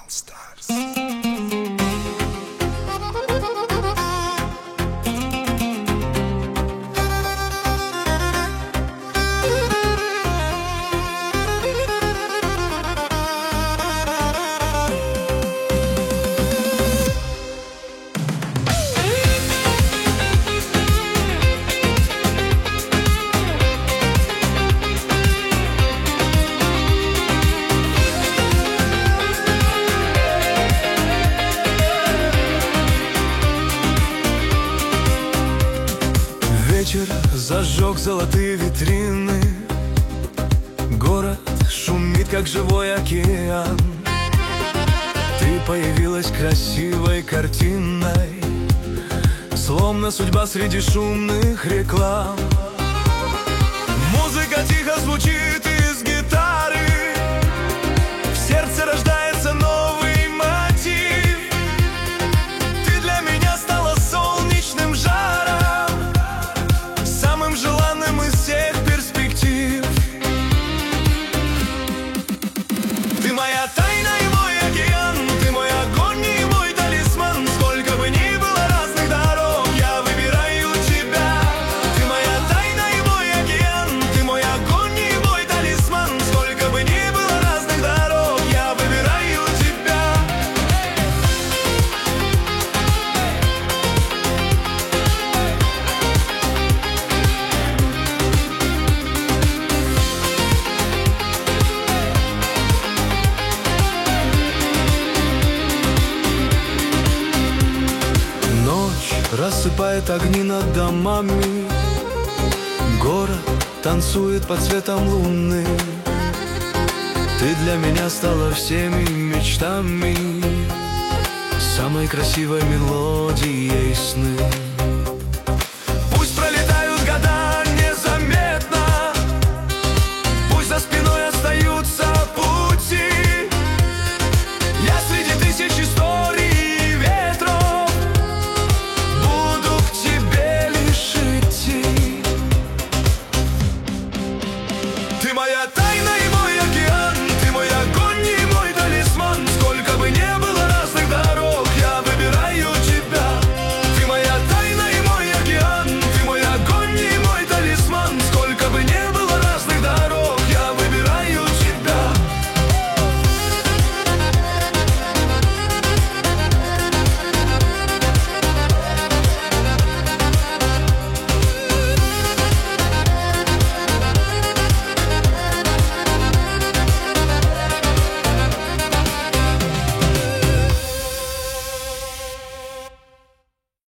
All Stars. Вечер зажег золотые витрины, город шумит, как живой океан. Ты появилась красивой картиной, словно судьба среди шумных реклам. Музыка тихо звучит из гитары, в сердце рождается новый мотив. Ты для меня стала солнечным жаром, самым желанным из всех перспектив. Ты моя тайна и мой океан, ты мой огонь и мой талисман. Сколько бы ни было разных дорог, я выбираю тебя. Ты моя тайна и мой океан, ты мой огонь и мой талисман. Сколько бы ни было разных дорог, я выбираю тебя. Ночь рассыпает огни над домами, город танцует под светом луны. Ты для меня стала всеми мечтами, самой красивой мелодией сны.